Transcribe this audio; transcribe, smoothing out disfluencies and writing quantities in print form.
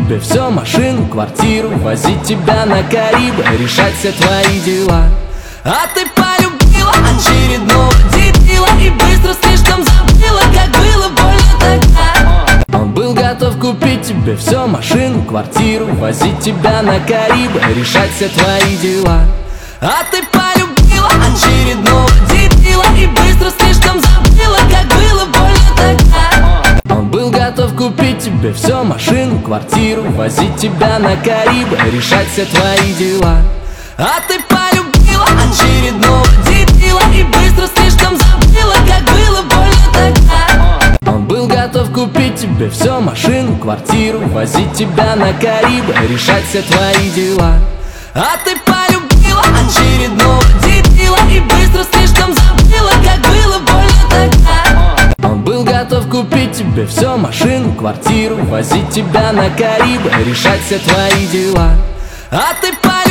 тебе все: машину, квартиру, возить тебя на Карибы, решать все твои дела. А ты полюбила очередного дебила и быстро слишком забыла, как было больно тогда. Он был готов купить тебе все: машину, квартиру, возить тебя на Карибы, решать все твои дела. А ты полюбила очередного дебила и быстро слишком забыла, как было больно тогда. Он был готов купить тебе все: машину, квартиру, возить тебя на Карибы, решать все твои дела. А ты полюбила очередного дебила и быстро слишком забыла, как было больно тогда. Он был готов купить тебе все: машину, квартиру, возить тебя на Карибы, решать все твои дела. А ты полюбила очередного дебила и быстро слишком забыла, как было больно тогда. Он был готов купить тебе все: машину, квартиру, возить тебя на Карибы, решать все твои дела. А ты